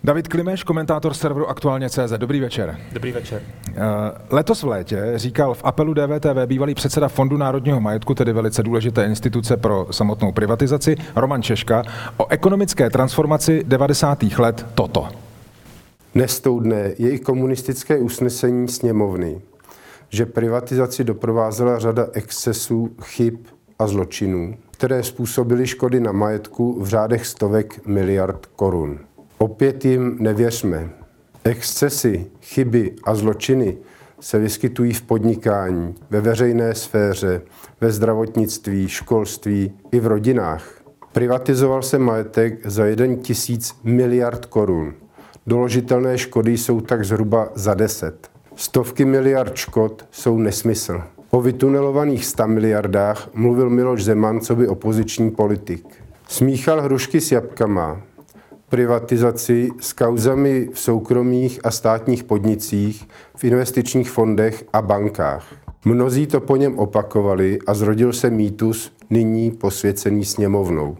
David Klimeš, komentátor serveru Aktuálně.cz. Dobrý večer. Dobrý večer. Letos v létě říkal v apelu DVTV bývalý předseda Fondu národního majetku, tedy velice důležité instituce pro samotnou privatizaci, Roman Češka, o ekonomické transformaci 90. let toto. Nestoudné je i komunistické usnesení sněmovny, že privatizaci doprovázela řada excesů, chyb a zločinů, které způsobily škody na majetku v řádech stovek miliard korun. Opět jim nevěřme. Excesy, chyby a zločiny se vyskytují v podnikání, ve veřejné sféře, ve zdravotnictví, školství i v rodinách. Privatizoval se majetek za 1 000 miliard korun. Doložitelné škody jsou tak zhruba za 10. Stovky miliard škod jsou nesmysl. O vytunelovaných 100 miliardách mluvil Miloš Zeman coby opoziční politik. Smíchal hrušky s jabkama. Privatizaci s kauzami v soukromých a státních podnicích, v investičních fondech a bankách. Mnozí to po něm opakovali a zrodil se mýtus nyní posvěcený sněmovnou.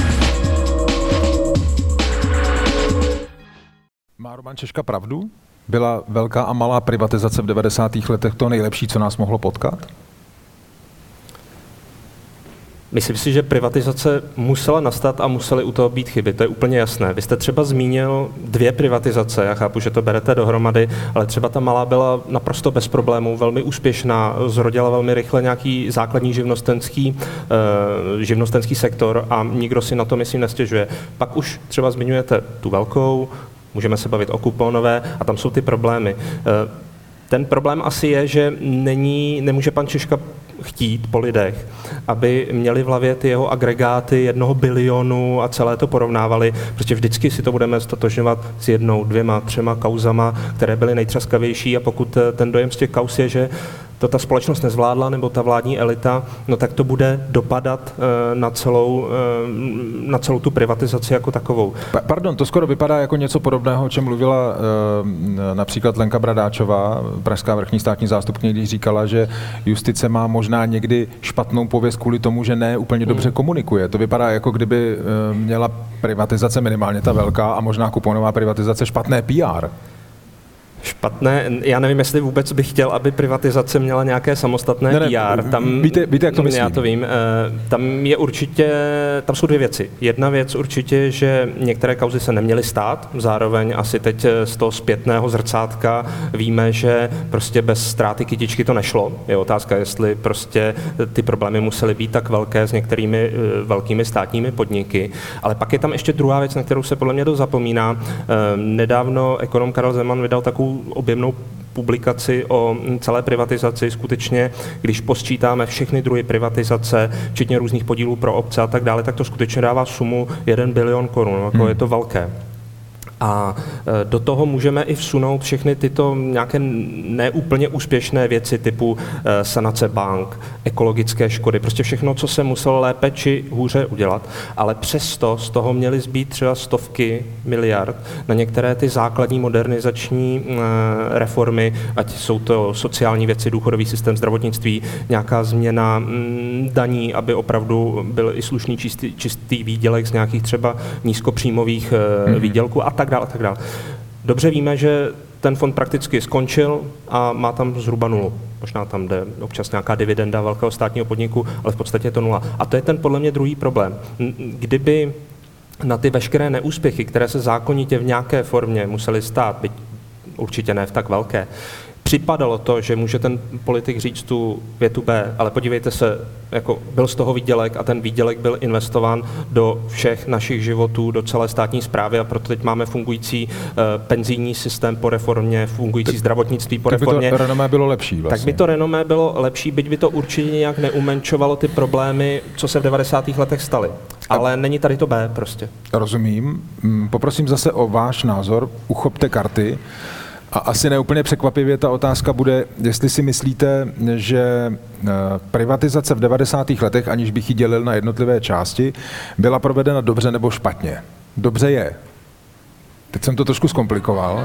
Má Roman Češka pravdu? Byla velká a malá privatizace v 90. letech to nejlepší, co nás mohlo potkat? Myslím si, že privatizace musela nastat a musely u toho být chyby, to je úplně jasné. Vy jste třeba zmínil 2 privatizace, já chápu, že to berete dohromady, ale třeba ta malá byla naprosto bez problémů, velmi úspěšná, zrodila velmi rychle nějaký základní živnostenský sektor a nikdo si na to, myslím, nestěžuje. Pak už třeba zmiňujete tu velkou, můžeme se bavit o kuponové a tam jsou ty problémy. Ten problém asi je, že nemůže pan Češka chtít po lidech, aby měli v hlavě ty jeho agregáty 1 bilionu a celé to porovnávali. Prostě vždycky si to budeme stotožňovat s 1, 2, 3 kauzama, které byly nejtřaskavější a pokud ten dojem z těch kauz je, že to ta společnost nezvládla, nebo ta vládní elita, no tak to bude dopadat na celou tu privatizaci jako takovou. Pardon, to skoro vypadá jako něco podobného, o čem mluvila například Lenka Bradáčová, pražská vrchní státní zástupkyně, když říkala, že justice má možná někdy špatnou pověst kvůli tomu, že ne úplně dobře komunikuje. To vypadá, jako kdyby měla privatizace, minimálně ta velká, a možná kuponová privatizace špatné PR. Špatné, já nevím, jestli vůbec bych chtěl, aby privatizace měla nějaké samostatné PR. Víte, jak to myslím? Já to vím. Tam jsou 2 věci. Jedna věc určitě, že některé kauzy se neměly stát, zároveň asi teď z toho zpětného zrcátka víme, že prostě bez ztráty kytičky to nešlo. Je otázka, jestli prostě ty problémy musely být tak velké s některými velkými státními podniky. Ale pak je tam ještě druhá věc, na kterou se podle mě dost zapomíná. Nedávno ekonom Karel Zeman vydal takovou objemnou publikaci o celé privatizaci. Skutečně, když posčítáme všechny druhy privatizace, včetně různých podílů pro obce a tak dále, tak to skutečně dává sumu 1 bilion korun. Jako je to velké. A do toho můžeme i vsunout všechny tyto nějaké neúplně úspěšné věci typu sanace bank, ekologické škody, prostě všechno, co se muselo lépe či hůře udělat, ale přesto z toho měly zbýt třeba stovky miliard na některé ty základní modernizační reformy, ať jsou to sociální věci, důchodový systém, zdravotnictví, nějaká změna daní, aby opravdu byl i slušný čistý výdělek z nějakých třeba nízkopříjmových výdělků a tak dále. Dobře víme, že ten fond prakticky skončil a má tam zhruba 0. Možná tam jde občas nějaká dividenda velkého státního podniku, ale v podstatě je to 0. A to je ten podle mě druhý problém. Kdyby na ty veškeré neúspěchy, které se zákonitě v nějaké formě musely stát, byť určitě ne v tak velké, připadalo to, že může ten politik říct tu větu B, ale podívejte se, jako byl z toho výdělek a ten výdělek byl investován do všech našich životů, do celé státní správy a proto teď máme fungující penzijní systém po reformě, fungující zdravotnictví po reformě. Tak by to renomé bylo lepší vlastně. Tak by to renomé bylo lepší, byť by to určitě nějak neumenčovalo ty problémy, co se v 90. letech staly. Ale není tady to B prostě. Rozumím. Poprosím zase o váš názor. Uchopte karty. A asi neúplně překvapivě ta otázka bude, jestli si myslíte, že privatizace v 90. letech, aniž bych ji dělil na jednotlivé části, byla provedena dobře nebo špatně. Dobře je. Teď jsem to trošku zkomplikoval.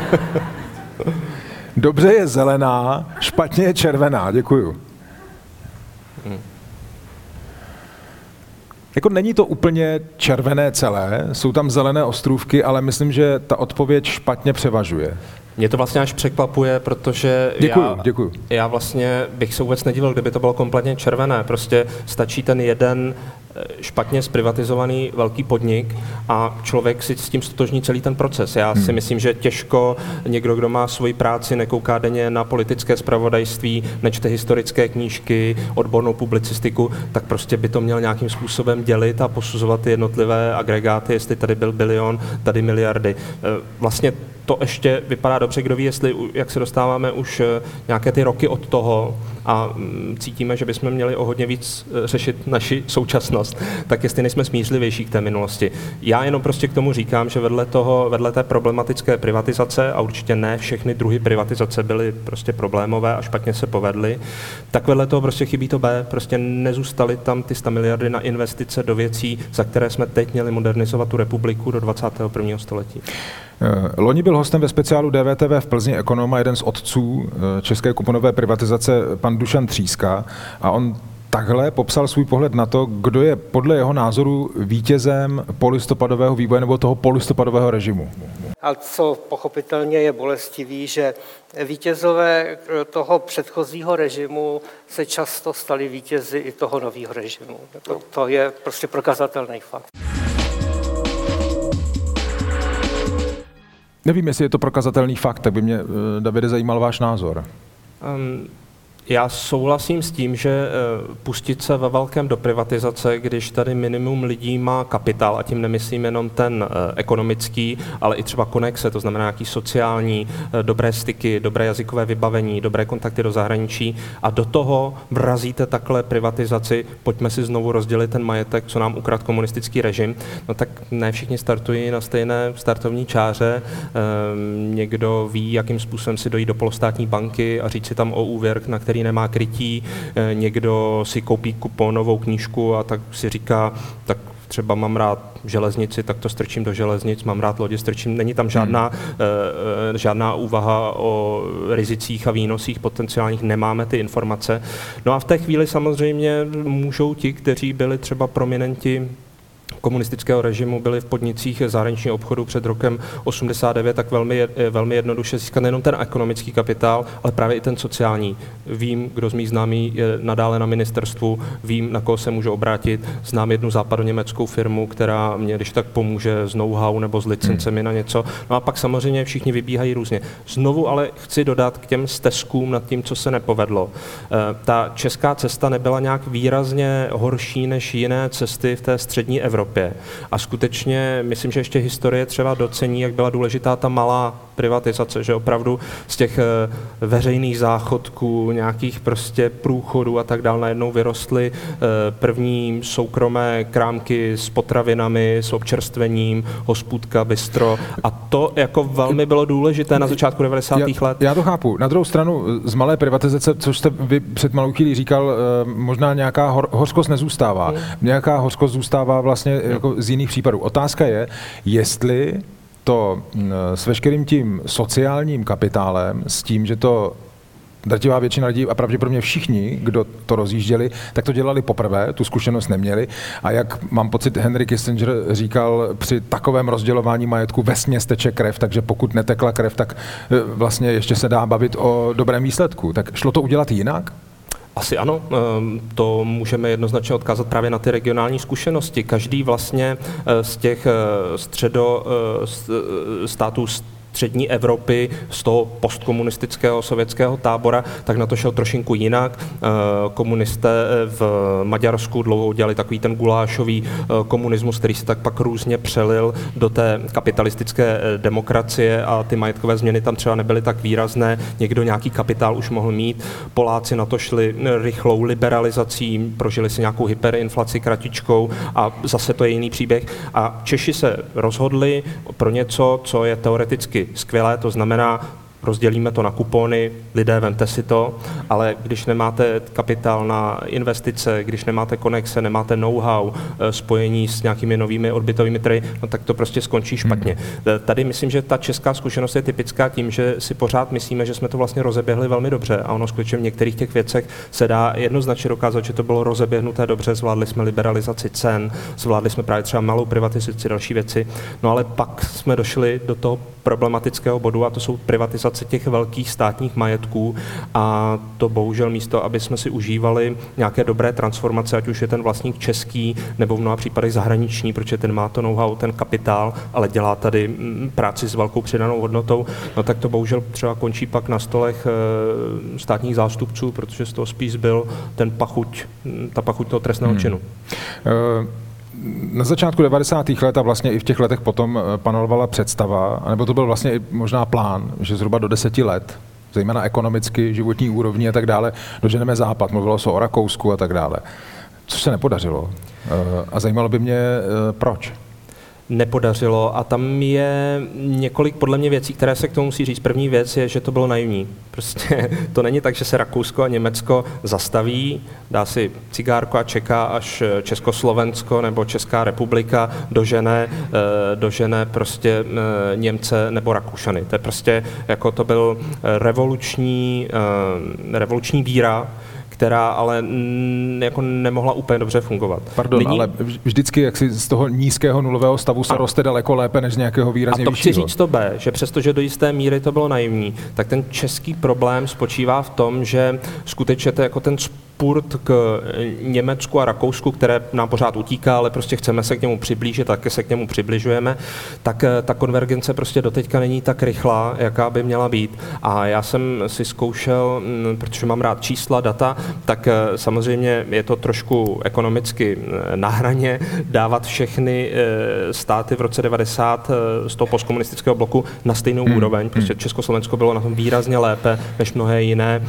Dobře je zelená, špatně je červená. Děkuju. Jako není to úplně červené celé, jsou tam zelené ostrůvky, ale myslím, že ta odpověď špatně převažuje. Mě to vlastně až překvapuje, protože Děkuju. Já vlastně bych se vůbec nedivil, kdyby to bylo kompletně červené. Prostě stačí ten jeden špatně zprivatizovaný velký podnik a člověk si s tím stotožní celý ten proces. Já si myslím, že těžko někdo, kdo má svoji práci, nekouká denně na politické zpravodajství, nečte historické knížky, odbornou publicistiku, tak prostě by to měl nějakým způsobem dělit a posuzovat ty jednotlivé agregáty, jestli tady byl bilion, tady miliardy. Vlastně to ještě vypadá dobře, kdo ví, jestli, jak se dostáváme už nějaké ty roky od toho a cítíme, že bychom měli o hodně víc řešit naši současnost, tak jestli nejsme smířlivější k té minulosti. Já jenom prostě k tomu říkám, že vedle té problematické privatizace, a určitě ne všechny druhy privatizace byly prostě problémové a špatně se povedly, tak vedle toho prostě chybí to B, prostě nezůstaly tam ty 100 miliardy na investice do věcí, za které jsme teď měli modernizovat tu republiku do 21. století. Loni byl hostem ve speciálu DVTV v Plzni ekonom a jeden z otců české kuponové privatizace, pan Dušan Tříska, a on takhle popsal svůj pohled na to, kdo je podle jeho názoru vítězem polistopadového vývoje nebo toho polistopadového režimu. A co pochopitelně je bolestivý, že vítězové toho předchozího režimu se často stali vítězi i toho nového režimu. To je prostě prokazatelný fakt. Nevím, jestli je to prokazatelný fakt, tak by mě, Davide, zajímal váš názor. Já souhlasím s tím, že pustit se ve velkém do privatizace, když tady minimum lidí má kapitál, a tím nemyslím jenom ten ekonomický, ale i třeba konexe, to znamená nějaký sociální, dobré styky, dobré jazykové vybavení, dobré kontakty do zahraničí a do toho vrazíte takhle privatizaci, pojďme si znovu rozdělit ten majetek, co nám ukradl komunistický režim, no tak ne všichni startují na stejné startovní čáře, někdo ví, jakým způsobem si dojít do polostátní banky a říct si tam o úvěr, na který nemá krytí, někdo si koupí kuponovou knížku a tak si říká, tak třeba mám rád železnici, tak to strčím do železnic, mám rád lodě, strčím. Není tam žádná úvaha o rizicích a výnosích potenciálních, nemáme ty informace. No a v té chvíli samozřejmě můžou ti, kteří byli třeba prominenti komunistického režimu, byli v podnicích zahraničního obchodu před rokem 89, tak velmi jednoduše získat nejenom ten ekonomický kapitál, ale právě i ten sociální. Vím, kdo z mých známých je nadále na ministerstvu, vím, na koho se můžu obrátit, znám jednu západoněmeckou firmu, která mě když tak pomůže s know-how nebo s licencemi na něco. No a pak samozřejmě všichni vybíhají různě. Znovu ale chci dodat k těm steskům nad tím, co se nepovedlo. Ta česká cesta nebyla nějak výrazně horší než jiné cesty v té střední Evropě. A skutečně myslím, že ještě historie třeba docení, jak byla důležitá ta malá privatizace, že opravdu z těch veřejných záchodků, nějakých prostě průchodů a tak dále najednou vyrostly první soukromé krámky s potravinami, s občerstvením, hospůdka, bistro a to jako velmi bylo důležité na začátku 90. let. Já to chápu. Na druhou stranu z malé privatizace, což jste vy před malou chvílí říkal, možná nějaká hořkost nezůstává. Nějaká hořkost zůstává vlastně jako z jiných případů. Otázka je, jestli to s veškerým tím sociálním kapitálem, s tím, že to drtivá většina lidí a pravděpodobně všichni, kdo to rozjížděli, tak to dělali poprvé, tu zkušenost neměli. A jak mám pocit, Henry Kissinger říkal, při takovém rozdělování majetku vesměs teče krev, takže pokud netekla krev, tak vlastně ještě se dá bavit o dobrém výsledku. Tak šlo to udělat jinak? Asi ano, to můžeme jednoznačně odkázat právě na ty regionální zkušenosti. Každý vlastně z těch států střední Evropy, z toho postkomunistického sovětského tábora, tak na to šel trošinku jinak. Komunisté v Maďarsku dlouho dělali takový ten gulášový komunismus, který se tak pak různě přelil do té kapitalistické demokracie a ty majetkové změny tam třeba nebyly tak výrazné. Někdo nějaký kapitál už mohl mít. Poláci na to šli rychlou liberalizací, prožili si nějakou hyperinflaci kratičkou a zase to je jiný příběh. A Češi se rozhodli pro něco, co je teoreticky skvělé, to znamená rozdělíme to na kupony, lidé, vemte si to, ale když nemáte kapitál na investice, když nemáte konexe, nemáte know-how, spojení s nějakými novými odbytovými trhy, no tak to prostě skončí špatně. Tady myslím, že ta česká zkušenost je typická tím, že si pořád myslíme, že jsme to vlastně rozeběhli velmi dobře a ono skutečně v některých těch věcech se dá jednoznačně dokázat, že to bylo rozeběhnuté dobře, zvládli jsme liberalizaci cen, zvládli jsme právě třeba malou privatizaci, další věci, no ale pak jsme došli do toho problematického bodu a to jsou privatizace těch velkých státních majetků a to bohužel místo, aby jsme si užívali nějaké dobré transformace, ať už je ten vlastník český nebo v mnoha případech zahraniční, protože ten má to know-how, ten kapitál, ale dělá tady práci s velkou přidanou hodnotou, no tak to bohužel třeba končí pak na stolech státních zástupců, protože z toho spíš byl ta pachuť toho trestného činu. Na začátku 90. let a vlastně i v těch letech potom panovala představa, nebo to byl vlastně i možná plán, že zhruba do 10 let, zejména ekonomicky, životní úrovni a tak dále, doženeme Západ. Mluvilo se o Rakousku a tak dále. Což se nepodařilo. A zajímalo by mě, proč. Nepodařilo a tam je několik podle mě věcí, které se k tomu musí říct. První věc je, že to bylo naivní. Prostě to není tak, že se Rakousko a Německo zastaví, dá si cigárko a čeká, až Československo nebo Česká republika dožene prostě Němce nebo Rakušany. To je prostě jako to byl revoluční víra, která ale jako nemohla úplně dobře fungovat. Pardon, ale vždycky jaksi z toho nízkého nulového stavu se roste daleko lépe než z nějakého výrazně vyššího. A to chci říct to B, že přestože do jisté míry to bylo naivní, tak ten český problém spočívá v tom, že skutečně to jako ten spurt k Německu a Rakousku, které nám pořád utíká, ale prostě chceme se k němu přiblížit, také se k němu přibližujeme, tak ta konvergence prostě doteďka není tak rychlá, jaká by měla být. A já jsem si zkoušel, protože mám rád čísla, data, tak samozřejmě je to trošku ekonomicky na hraně dávat všechny státy v roce 90 z toho postkomunistického bloku na stejnou úroveň. Prostě Československo bylo na tom výrazně lépe než mnohé jiné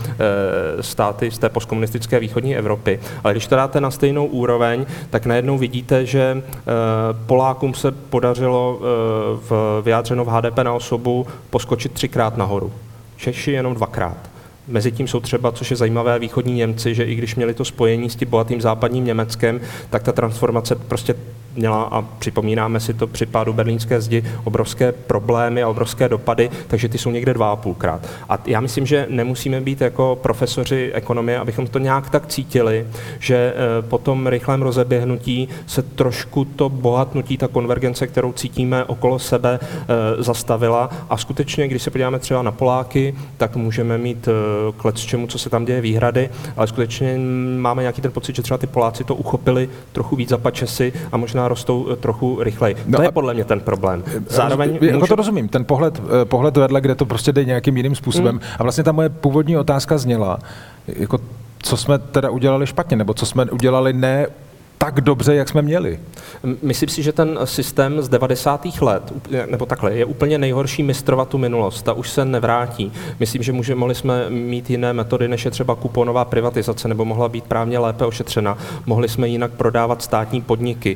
státy z té postkomunistické východní Evropy. Ale když to dáte na stejnou úroveň, tak najednou vidíte, že Polákům se podařilo vyjádřeno v HDP na osobu poskočit 3krát nahoru. Češi jenom 2krát. Mezitím jsou třeba, což je zajímavé, východní Němci, že i když měli to spojení s tím bohatým západním Německem, tak ta transformace prostě měla, a připomínáme si to při pádu berlínské zdi, obrovské problémy a obrovské dopady, takže ty jsou někde 2,5krát. A já myslím, že nemusíme být jako profesoři ekonomie, abychom to nějak tak cítili, že po tom rychlém rozeběhnutí se trošku to bohatnutí, ta konvergence, kterou cítíme okolo sebe, zastavila. A skutečně, když se podíváme třeba na Poláky, tak můžeme mít k lecčemu, co se tam děje, výhrady, ale skutečně máme nějaký ten pocit, že třeba ty Poláci to uchopili trochu víc za pačesy a možná rostou trochu rychleji. To je podle mě ten problém. Zároveň jako to rozumím, ten pohled vedle, kde to prostě jde nějakým jiným způsobem. A vlastně ta moje původní otázka zněla, jako co jsme teda udělali špatně, nebo co jsme udělali ne tak dobře, jak jsme měli. Myslím si, že ten systém z 90. let, nebo takhle, je úplně nejhorší mistrovat tu minulost. Ta už se nevrátí. Myslím, že mohli jsme mít jiné metody, než je třeba kuponová privatizace, nebo mohla být právně lépe ošetřena. Mohli jsme jinak prodávat státní podniky,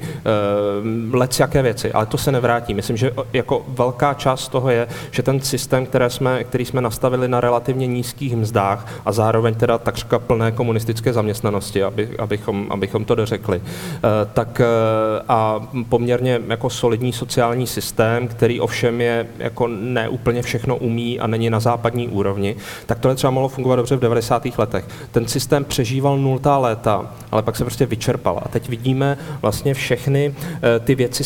lecjaké věci, ale to se nevrátí. Myslím, že jako velká část toho je, že ten systém, který jsme nastavili na relativně nízkých mzdách a zároveň teda takřka plné komunistické zaměstnanosti, abychom to dořekli, tak a poměrně jako solidní sociální systém, který ovšem je jako ne úplně všechno umí a není na západní úrovni, tak tohle třeba mohlo fungovat dobře v 90. letech. Ten systém přežíval 0. léta, ale pak se prostě vyčerpal. A teď vidíme vlastně všechny ty věci,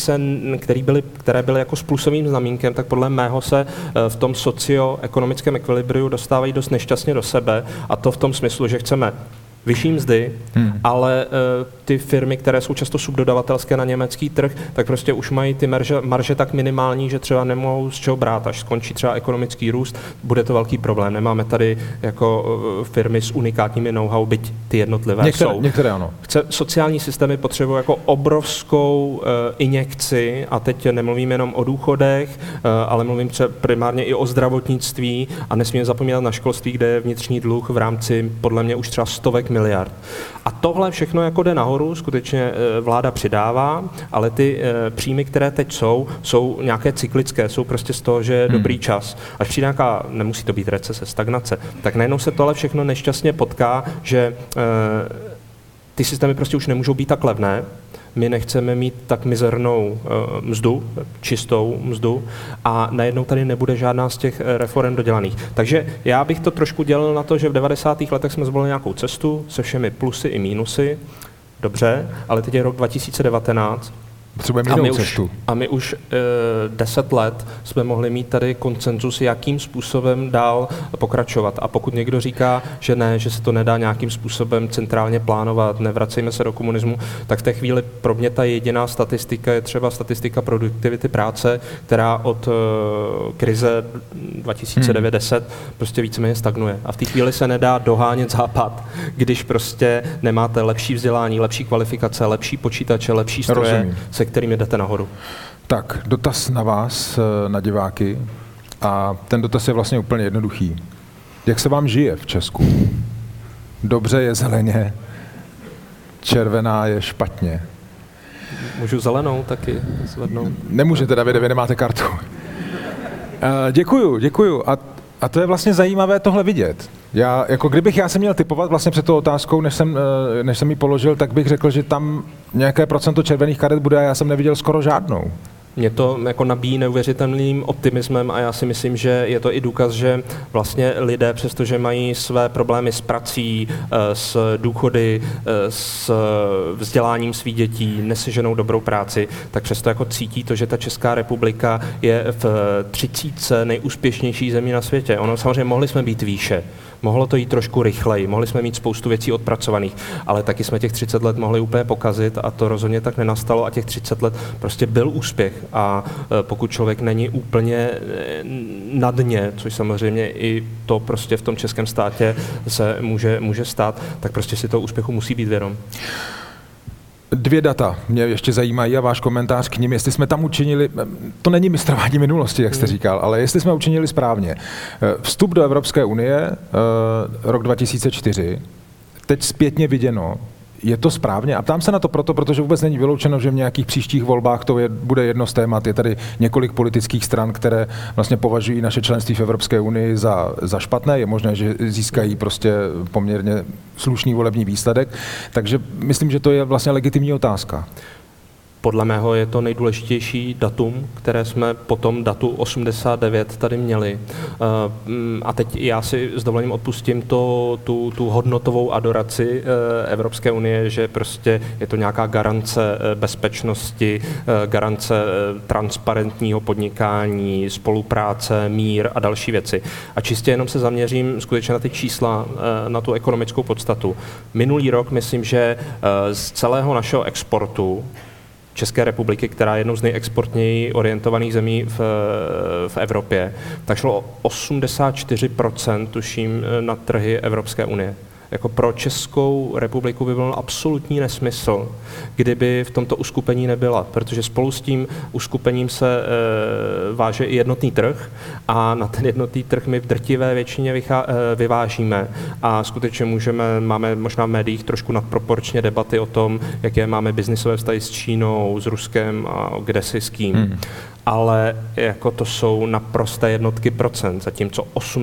které byly jako s plusovým znamínkem, tak podle mého se v tom socioekonomickém ekvilibriu dostávají dost nešťastně do sebe, a to v tom smyslu, že chceme vyšší mzdy, ale ty firmy, které jsou často subdodavatelské na německý trh, tak prostě už mají ty marže tak minimální, že třeba nemohou z čeho brát. Až skončí třeba ekonomický růst, bude to velký problém. Nemáme tady jako firmy s unikátními know-how, byť ty jednotlivé jsou. Některé ano. Sociální systémy potřebují jako obrovskou injekci, a teď nemluvím jenom o důchodech, ale mluvím třeba primárně i o zdravotnictví, a nesmíme zapomínat na školství, kde je vnitřní dluh v rámci podle mě už třeba stovek miliard. A tohle všechno jako jde nahoru, skutečně vláda přidává, ale ty příjmy, které teď jsou nějaké cyklické, jsou prostě z toho, že je dobrý čas. Až přijde nějaká, nemusí to být recese, stagnace, tak najednou se tohle všechno nešťastně potká, že ty systémy prostě už nemůžou být tak levné, my nechceme mít tak mizernou mzdu, čistou mzdu a najednou tady nebude žádná z těch reform dodělaných. Takže já bych to trošku dělal na to, že v 90. letech jsme zvolili nějakou cestu se všemi plusy i mínusy, dobře, ale teď je rok 2019, a my už 10 let jsme mohli mít tady konsenzus, jakým způsobem dál pokračovat. A pokud někdo říká, že ne, že se to nedá nějakým způsobem centrálně plánovat, nevracejme se do komunismu, tak v té chvíli pro mě ta jediná statistika je třeba statistika produktivity práce, která od krize 2009-10 prostě víceméně stagnuje. A v té chvíli se nedá dohánět Západ, když prostě nemáte lepší vzdělání, lepší kvalifikace, lepší počítače, lepší stroje, kterými jdete nahoru. Tak, dotaz na vás, na diváky. A ten dotaz je vlastně úplně jednoduchý. Jak se vám žije v Česku? Dobře je zeleně, červená je špatně. Můžu zelenou taky zvednout? Nemůžete, Davide, vy nemáte kartu. Děkuju. A to je vlastně zajímavé tohle vidět. Kdybych já se měl typovat vlastně před tou otázkou, než jsem ji položil, tak bych řekl, že tam nějaké procento červených karet bude a já jsem neviděl skoro žádnou. Mě to jako nabíjí neuvěřitelným optimismem a já si myslím, že je to i důkaz, že vlastně lidé, přestože mají své problémy s prací, s důchody, s vzděláním svých dětí, neseženou dobrou práci, tak přesto jako cítí to, že ta Česká republika je v 30 nejúspěšnější zemí na světě. Ono samozřejmě mohli jsme být výše. Mohlo to jít trošku rychleji, mohli jsme mít spoustu věcí odpracovaných, ale taky jsme těch 30 let mohli úplně pokazit a to rozhodně tak nenastalo a těch 30 let prostě byl úspěch a pokud člověk není úplně na dně, což samozřejmě i to prostě v tom českém státě se může stát, tak prostě si toho úspěchu musí být vědom. 2 data mě ještě zajímají a váš komentář k nim, jestli jsme tam učinili, to není mistrování minulosti, jak jste říkal, ale jestli jsme učinili správně. Vstup do Evropské unie, rok 2004, teď zpětně viděno, je to správně? A ptám se na to protože vůbec není vyloučeno, že v nějakých příštích volbách to bude jedno z témat. Je tady několik politických stran, které vlastně považují naše členství v Evropské unii za špatné. Je možné, že získají prostě poměrně slušný volební výsledek. Takže myslím, že to je vlastně legitimní otázka. Podle mého je to nejdůležitější datum, které jsme po tom datu 89 tady měli. A teď já si s dovolením odpustím tu hodnotovou adoraci Evropské unie, že prostě je to nějaká garance bezpečnosti, garance transparentního podnikání, spolupráce, mír a další věci. A čistě jenom se zaměřím skutečně na ty čísla, na tu ekonomickou podstatu. Minulý rok myslím, že z celého našeho exportu České republiky, která je jednou z nejexportněji orientovaných zemí v Evropě, tak šlo 84%, tuším, na trhy Evropské unie. Jako pro Českou republiku by byl absolutní nesmysl, kdyby v tomto uskupení nebyla, protože spolu s tím uskupením se váže i jednotný trh a na ten jednotný trh my v drtivé většině vyvážíme a skutečně máme možná v médiích trošku nadproporčně debaty o tom, jaké máme biznisové vztahy s Čínou, s Ruskem a kdesi s kým. Ale jako to jsou naprosté jednotky procent, zatímco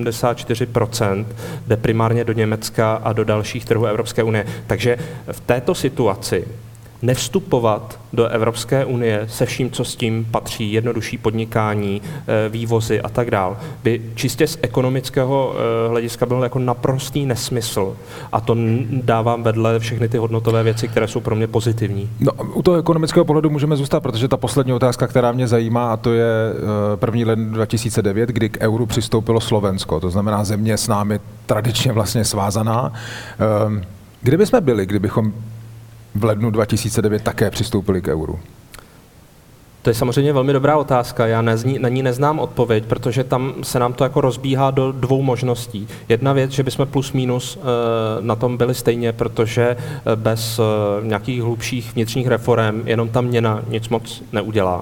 84% jde primárně do Německa a do dalších trhů Evropské unie. Takže v této situaci nevstupovat do Evropské unie se vším, co s tím patří, jednodušší podnikání, vývozy a tak dál, by čistě z ekonomického hlediska byl jako naprostý nesmysl. A to dávám vedle všechny ty hodnotové věci, které jsou pro mě pozitivní. No, u toho ekonomického pohledu můžeme zůstat, protože ta poslední otázka, která mě zajímá, a to je 1. ledna 2009, kdy k euru přistoupilo Slovensko, to znamená země s námi tradičně vlastně svázaná. Kde bychom byli, kdybychom v lednu 2009 také přistoupili k euru? To je samozřejmě velmi dobrá otázka. Já na ní neznám odpověď, protože tam se nám to jako rozbíhá do dvou možností. Jedna věc, že bychom plus minus na tom byli stejně, protože bez nějakých hlubších vnitřních reforem jenom ta měna nic moc neudělá.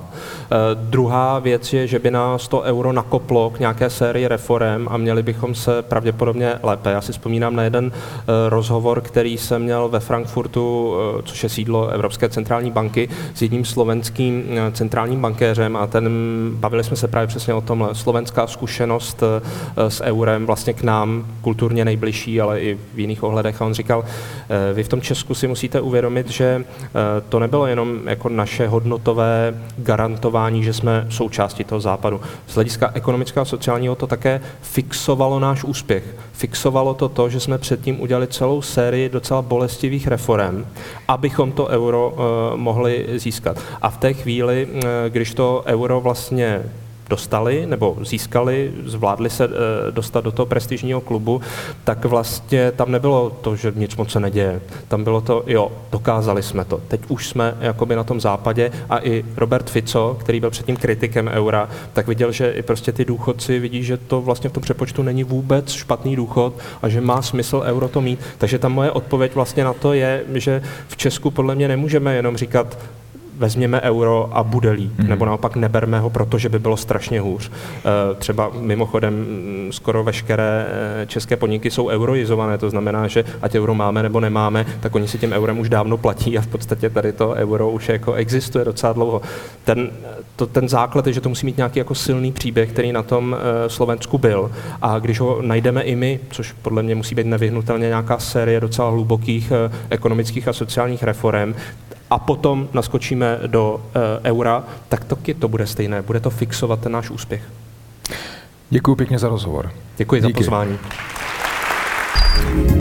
Druhá věc je, že by nás to euro nakoplo k nějaké sérii reforem a měli bychom se pravděpodobně lépe. Já si vzpomínám na jeden rozhovor, který jsem měl ve Frankfurtu, což je sídlo Evropské centrální banky, s jedním slovenským centrálním bankéřem a bavili jsme se právě přesně o tom, slovenská zkušenost s eurem vlastně k nám kulturně nejbližší, ale i v jiných ohledech. A on říkal, vy v tom Česku si musíte uvědomit, že to nebylo jenom jako naše hodnotové garantování, že jsme součástí toho západu. Z hlediska ekonomického a sociálního to také fixovalo náš úspěch. Fixovalo to, že jsme předtím udělali celou sérii docela bolestivých reforem, abychom to euro mohli získat. A v té chvíli, když to euro vlastně dostali nebo získali, zvládli se dostat do toho prestižního klubu, tak vlastně tam nebylo to, že nic moc se neděje. Tam bylo to, jo, dokázali jsme to. Teď už jsme jakoby na tom západě a i Robert Fico, který byl předtím kritikem eura, tak viděl, že i prostě ty důchodci vidí, že to vlastně v tom přepočtu není vůbec špatný důchod a že má smysl euro to mít. Takže ta moje odpověď vlastně na to je, že v Česku podle mě nemůžeme jenom říkat, vezměme euro a bude líp, nebo naopak neberme ho, protože by bylo strašně hůř. Třeba mimochodem skoro veškeré české podniky jsou euroizované, to znamená, že ať euro máme nebo nemáme, tak oni si tím eurem už dávno platí a v podstatě tady to euro už jako existuje docela dlouho. Ten základ je, že to musí mít nějaký jako silný příběh, který na tom Slovensku byl. A když ho najdeme i my, což podle mě musí být nevyhnutelně nějaká série docela hlubokých ekonomických a sociálních reforem, a potom naskočíme do eura, tak taky to bude stejné. Bude to fixovat ten náš úspěch. Děkuji pěkně za rozhovor. Děkuji za pozvání.